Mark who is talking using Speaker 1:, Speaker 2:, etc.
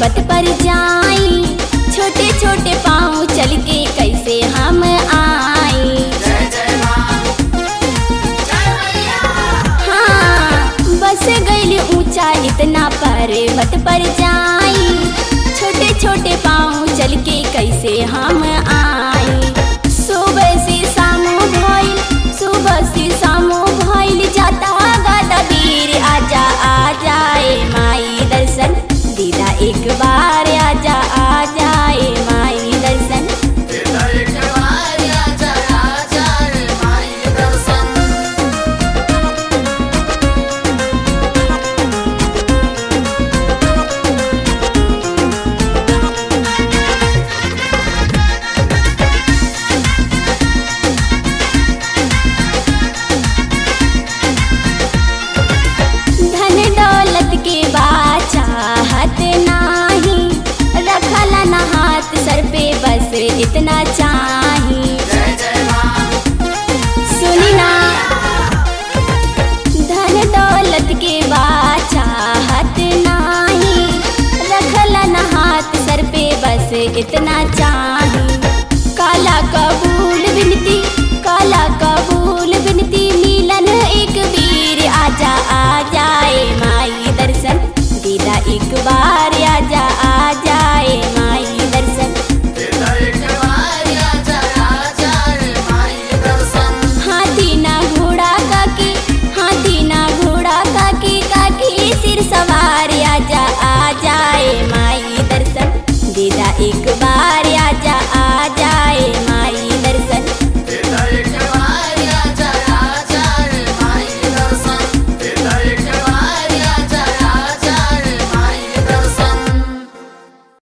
Speaker 1: पर्वत पर जाई, छोटे छोटे पाँव चल के कैसे हम आई। हाँ बस गइल ऊंचा इतना पर्वत पर जाई, छोटे छोटे पाँव चल के कैसे हम आई। सुबह से शाम भइल, सुबह से शाम भइल, जाता गाता वीर आजा आ जाए माई दर्शन दीदा एक बार आजा आ जाए माई दर्शन।
Speaker 2: एक बार आजा आ जाए माई दर्शन।
Speaker 1: धन दौलत के बाद चाहत नाही, रखला ना हाथ सर पे बस इतना चाही।
Speaker 2: जय जय माँ।
Speaker 1: सुनी ना धन दौलत के बाद चाहत नाही, रखला ना हाथ सर पे बस इतना चाही।